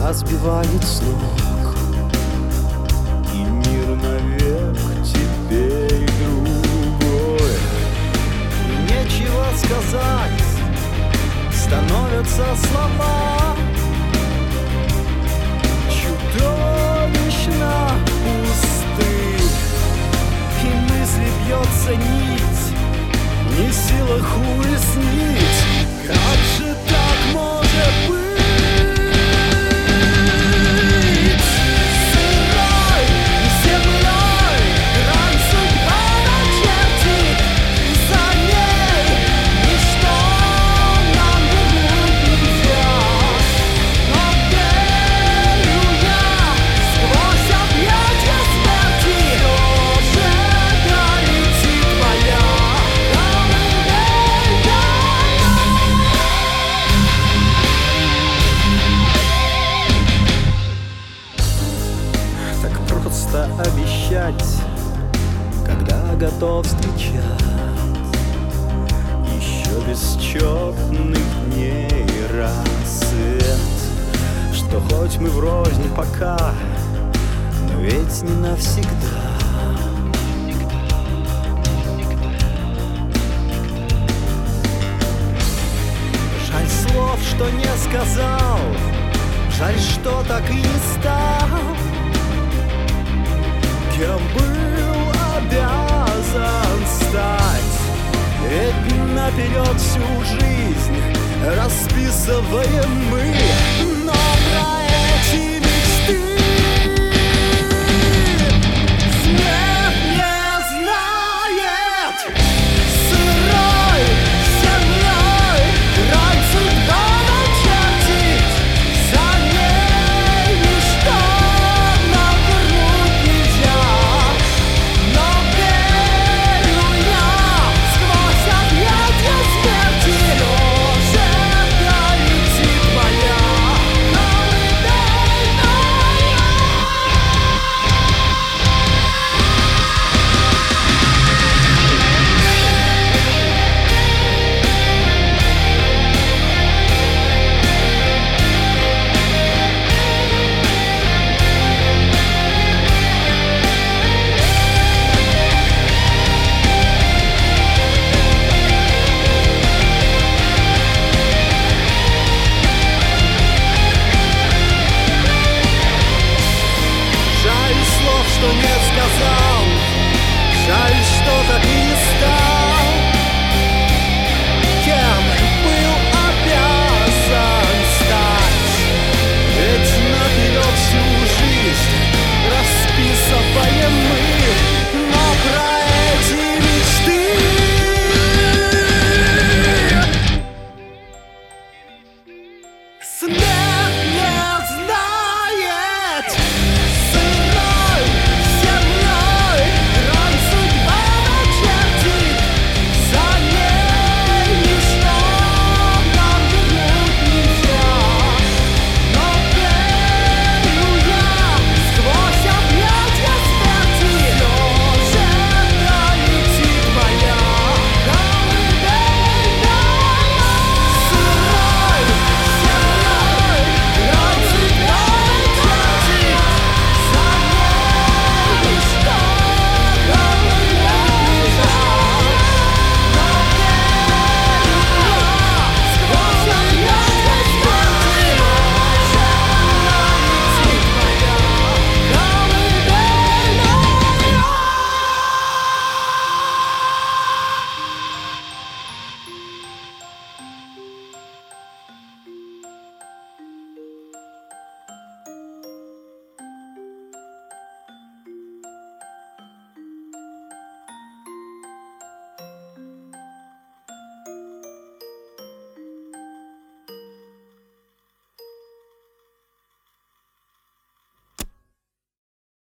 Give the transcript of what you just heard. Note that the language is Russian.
тебя сбивает с ног, и мир навек теперь другой. И нечего сказать, становятся слова чудовищно пусты, и мысли бьется нить, не в силах уяснить, как же так может быть. Сырой землей грань судьба начертит, и за ней ничто нам вернуть нельзя. Но верю я, сквозь объятия смерти тоже долетит твоя колыбельная. Так просто обещать, когда готов встречать еще бесчетных дней рассвет, что хоть мы врознь пока, но ведь не навсегда. Жаль слов, что не сказал, жаль, что так и не стал, кем был обязан стать. Ведь наперед всю жизнь расписываем мы